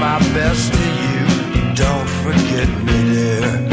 my best to you. Don't forget me, dear.